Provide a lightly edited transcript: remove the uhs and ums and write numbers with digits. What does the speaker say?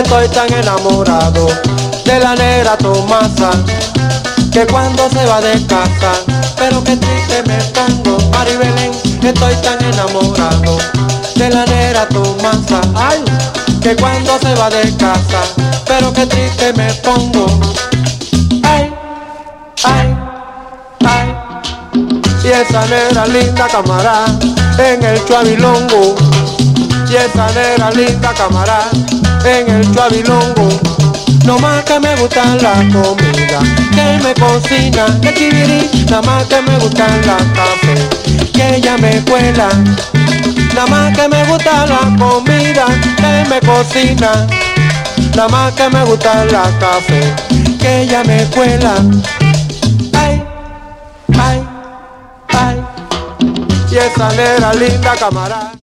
estoy tan enamorado de la negra Tomasa, que cuando se va de casa, pero que triste me pongo. Maribelén, estoy tan enamorado de la negra Tomasa, ay, que cuando se va de casa, pero que triste me pongo. Ay, ay, ay. Y esa negra linda camarada en el chuabilongo, y esa negra linda camarada en el chuabilongo. No más que me gusta la comida que él me cocina, el chivirí. Nada más que me gusta la café que ella me cuela. Nada más que me gusta la comida que él me cocina. Nada más que me gusta la café que ella me cuela. Ay, ay, ay. Y esa negra linda camarada.